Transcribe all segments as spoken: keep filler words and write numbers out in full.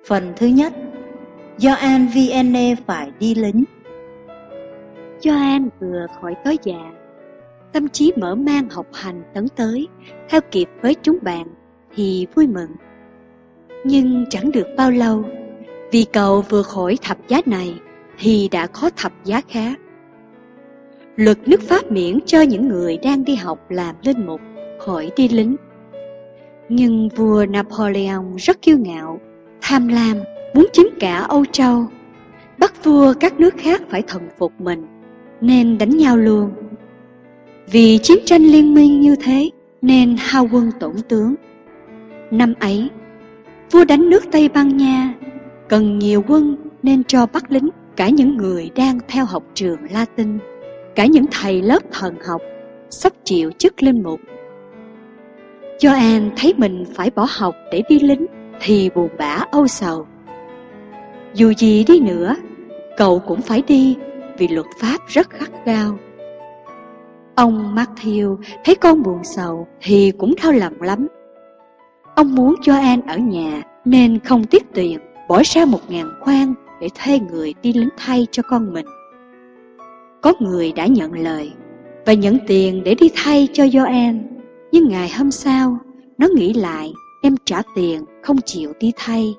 Phần thứ nhất, Gioan Vianney phải đi lính. Gioan vừa khỏi tối già, tâm trí mở mang học hành tấn tới, theo kịp với chúng bạn thì vui mừng. Nhưng chẳng được bao lâu, vì cậu vừa khỏi thập giá này thì đã có thập giá khác. Luật nước Pháp miễn cho những người đang đi học làm linh mục khỏi đi lính. Nhưng vua Napoleon rất kiêu ngạo, tham lam, muốn chiếm cả Âu Châu, bắt vua các nước khác phải thần phục mình, nên đánh nhau luôn. Vì chiến tranh liên minh như thế nên hao quân tổn tướng. Năm ấy, vua đánh nước Tây Ban Nha, cần nhiều quân nên cho bắt lính cả những người đang theo học trường Latin, cả những thầy lớp thần học, sắp chịu chức linh mục. Gioan thấy mình phải bỏ học để đi lính thì buồn bã âu sầu. Dù gì đi nữa, cậu cũng phải đi vì luật pháp rất gắt gao. Ông Matthew thấy con buồn sầu thì cũng đau lòng lắm. Ông muốn Gioan ở nhà nên không tiếc tiền, bỏ ra một ngàn khoan để thuê người đi lính thay cho con mình. Có người đã nhận lời và nhận tiền để đi thay cho Gioan, nhưng ngày hôm sau nó nghĩ lại đem trả tiền không chịu đi thay.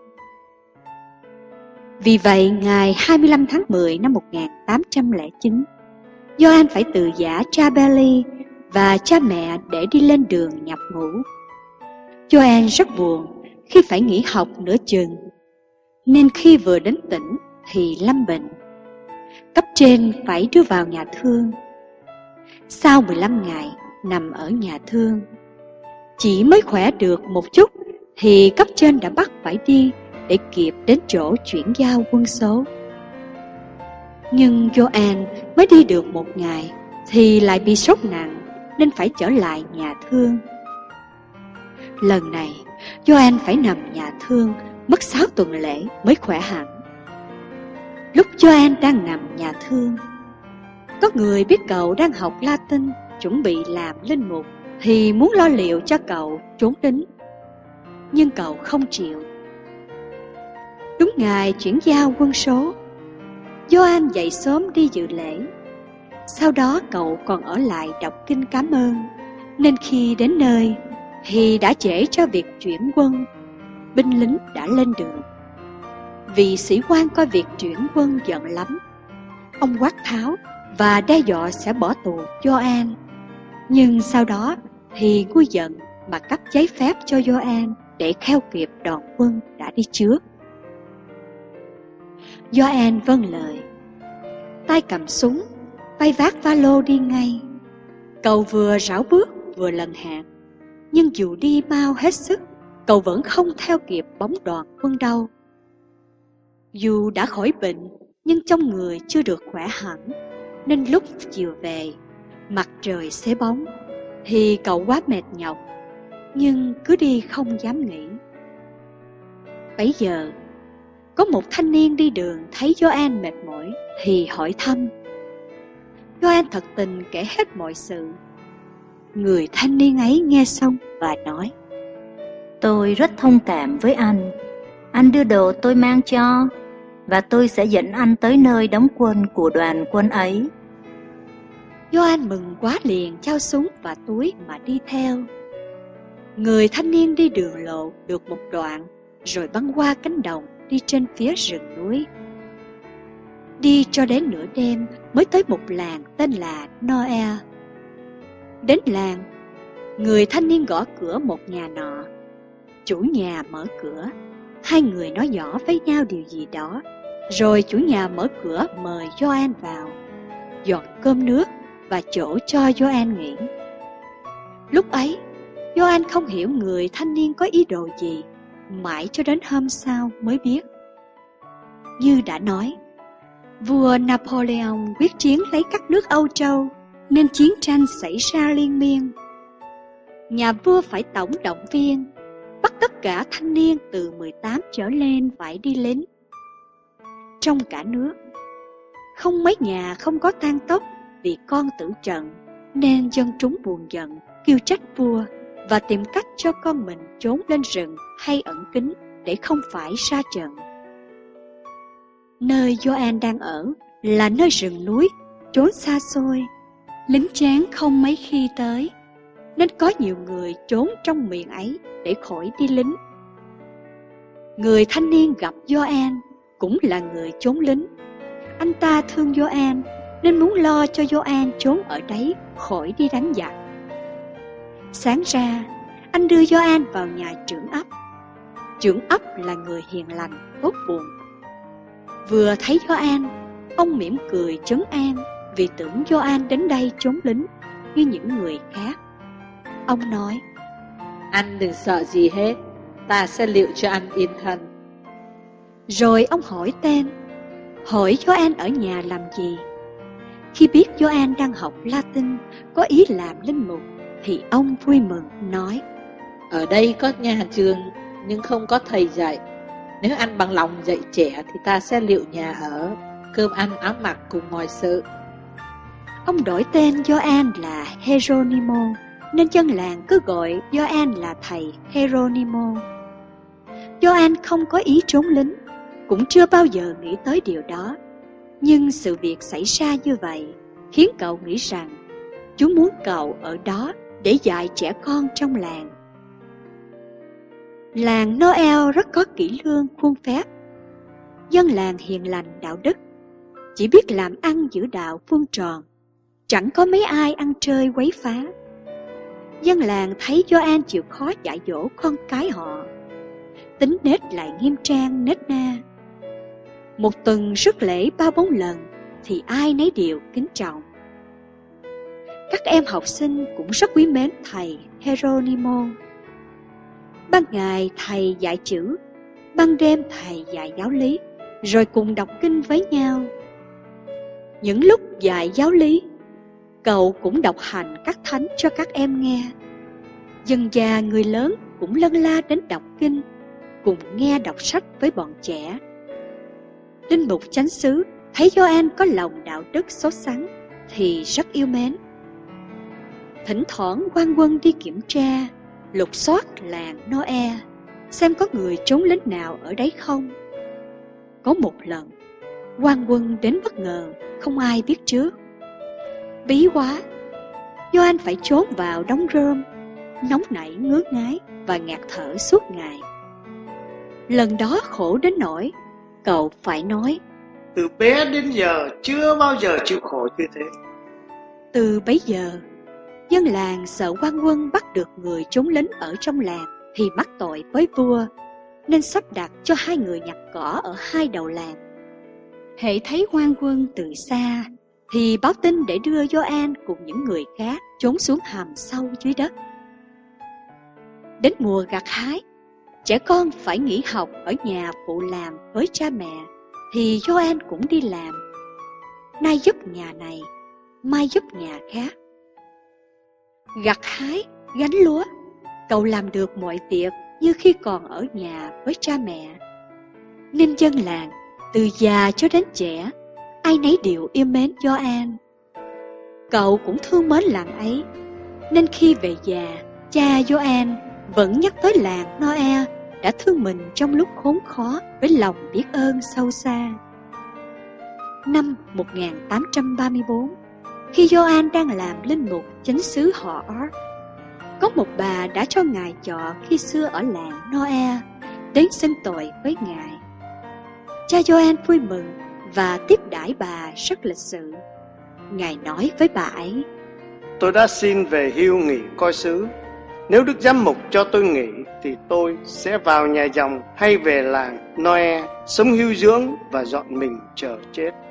Vì vậy, ngày hai mươi lăm tháng mười năm một nghìn tám trăm lẻ chín, Gioan phải từ giã cha Belli và cha mẹ để đi lên đường nhập ngũ. Gioan rất buồn khi phải nghỉ học nửa chừng, nên khi vừa đến tỉnh thì lâm bệnh. Cấp trên phải đưa vào nhà thương. Sau mười lăm ngày nằm ở nhà thương, chỉ mới khỏe được một chút thì cấp trên đã bắt phải đi để kịp đến chỗ chuyển giao quân số. Nhưng Gioan mới đi được một ngày thì lại bị sốt nặng nên phải trở lại nhà thương. Lần này Gioan phải nằm nhà thương mất sáu tuần lễ mới khỏe hẳn. Lúc Gioan đang nằm nhà thương, có người biết cậu đang học Latin, chuẩn bị làm linh mục thì muốn lo liệu cho cậu trốn lính. Nhưng cậu không chịu. Đúng ngày chuyển giao quân số, Gioan dậy sớm đi dự lễ. Sau đó cậu còn ở lại đọc kinh cảm ơn, nên khi đến nơi thì đã trễ cho việc chuyển quân. Binh lính đã lên đường. Vị sĩ quan coi việc chuyển quân giận lắm. Ông quát tháo và đe dọa sẽ bỏ tù Gioan. Nhưng sau đó thì nguôi giận mà cấp giấy phép cho Gioan để theo kịp đoàn quân đã đi trước. Gioan vâng lời, tay cầm súng, tay vác va lô đi ngay. Cậu vừa rảo bước vừa lần hạt, nhưng dù đi mau hết sức, cậu vẫn không theo kịp bóng đoàn quân đâu. Dù đã khỏi bệnh, nhưng trong người chưa được khỏe hẳn, nên lúc chiều về, mặt trời xế bóng, thì cậu quá mệt nhọc, nhưng cứ đi không dám nghỉ. Bấy giờ, có một thanh niên đi đường thấy Gioan mệt mỏi thì hỏi thăm. Gioan thật tình kể hết mọi sự. Người thanh niên ấy nghe xong và nói: Tôi rất thông cảm với anh. Anh đưa đồ tôi mang cho, và tôi sẽ dẫn anh tới nơi đóng quân của đoàn quân ấy. Gioan mừng quá liền trao súng và túi mà đi theo. Người thanh niên đi đường lộ được một đoạn, rồi băng qua cánh đồng đi trên phía rừng núi. Đi cho đến nửa đêm mới tới một làng tên là Noel. Đến làng, người thanh niên gõ cửa một nhà nọ. Chủ nhà mở cửa, hai người nói nhỏ với nhau điều gì đó, rồi chủ nhà mở cửa mời Gioan vào, dọn cơm nước và chỗ cho Gioan nghỉ. Lúc ấy, Gioan không hiểu người thanh niên có ý đồ gì, mãi cho đến hôm sau mới biết. Như đã nói, vua Napoleon quyết chiến lấy các nước Âu Châu, nên chiến tranh xảy ra liên miên. Nhà vua phải tổng động viên, bắt tất cả thanh niên từ mười tám trở lên phải đi lính. Trong cả nước, không mấy nhà không có tang tóc vì con tử trận, nên dân chúng buồn giận, kêu trách vua và tìm cách cho con mình trốn lên rừng hay ẩn kín để không phải ra trận. Nơi Gioan đang ở là nơi rừng núi, trốn xa xôi, lính tráng không mấy khi tới, nên có nhiều người trốn trong miền ấy để khỏi đi lính. Người thanh niên gặp Gioan cũng là người trốn lính. Anh ta thương Gioan nên muốn lo cho Gioan trốn ở đấy khỏi đi đánh giặc. Sáng ra, anh đưa Gioan vào nhà trưởng ấp. Trưởng ấp là người hiền lành, tốt bụng. Vừa thấy Gioan, ông mỉm cười trấn an vì tưởng Gioan đến đây trốn lính như những người khác. Ông nói: Anh đừng sợ gì hết, ta sẽ liệu cho anh yên thân. Rồi ông hỏi tên, hỏi Gioan ở nhà làm gì. Khi biết Gioan đang học Latin, có ý làm linh mục, thì ông vui mừng nói: Ở đây có nhà trường nhưng không có thầy dạy. Nếu anh bằng lòng dạy trẻ thì ta sẽ liệu nhà ở, cơm ăn áo mặc cùng mọi sự. Ông đổi tên Gioan là Geronimo, nên dân làng cứ gọi Gioan là thầy Geronimo. Gioan không có ý trốn lính, cũng chưa bao giờ nghĩ tới điều đó. Nhưng sự việc xảy ra như vậy khiến cậu nghĩ rằng Chúa muốn cậu ở đó để dạy trẻ con trong làng. Làng Noel rất có kỷ lương khuôn phép. Dân làng hiền lành đạo đức, chỉ biết làm ăn giữ đạo vuông tròn, chẳng có mấy ai ăn chơi quấy phá. Dân làng thấy Gioan chịu khó dạy dỗ con cái họ, tính nết lại nghiêm trang nết na. Một tuần rước lễ ba bốn lần thì ai nấy đều kính trọng. Các em học sinh cũng rất quý mến thầy Geronimo. Ban ngày thầy dạy chữ, ban đêm thầy dạy giáo lý, rồi cùng đọc kinh với nhau. Những lúc dạy giáo lý, cậu cũng đọc hành các thánh cho các em nghe. Dần già người lớn cũng lân la đến đọc kinh, cùng nghe đọc sách với bọn trẻ. Linh mục chánh xứ thấy Gioan có lòng đạo đức sốt sắng thì rất yêu mến. Thỉnh thoảng quan quân đi kiểm tra, lục soát làng Noel, xem có người trốn lính nào ở đấy không. Có một lần, quan quân đến bất ngờ, không ai biết trước. Bí quá, Gioan phải trốn vào đống rơm, nóng nảy ngứa ngáy và ngạt thở suốt ngày. Lần đó khổ đến nỗi cậu phải nói: Từ bé đến giờ chưa bao giờ chịu khổ như thế. Từ bấy giờ, dân làng sợ quan quân bắt được người trốn lính ở trong làng thì mắc tội với vua, nên sắp đặt cho hai người nhặt cỏ ở hai đầu làng. Hễ thấy quan quân từ xa thì báo tin để đưa Gioan cùng những người khác trốn xuống hầm sâu dưới đất. Đến mùa gặt hái, trẻ con phải nghỉ học ở nhà phụ làm với cha mẹ, thì Gioan cũng đi làm, nay giúp nhà này, mai giúp nhà khác. Gặt hái, gánh lúa, cậu làm được mọi việc như khi còn ở nhà với cha mẹ. Nên dân làng, từ già cho đến trẻ, ai nấy đều yêu mến Gioan. Cậu cũng thương mến làng ấy, nên khi về già, cha Gioan vẫn nhắc tới làng Noel đã thương mình trong lúc khốn khó với lòng biết ơn sâu xa. Năm một nghìn tám trăm ba mươi tư, khi Gioan đang làm linh mục chánh xứ họ Art, có một bà đã cho ngài trọ khi xưa ở làng Noel đến xưng tội với ngài. Cha Gioan vui mừng và tiếp đãi bà rất lịch sự. Ngài nói với bà ấy: Tôi đã xin về hưu nghỉ coi xứ. Nếu Đức Giám mục cho tôi nghỉ thì tôi sẽ vào nhà dòng hay về làng Noel sống hưu dưỡng và dọn mình chờ chết.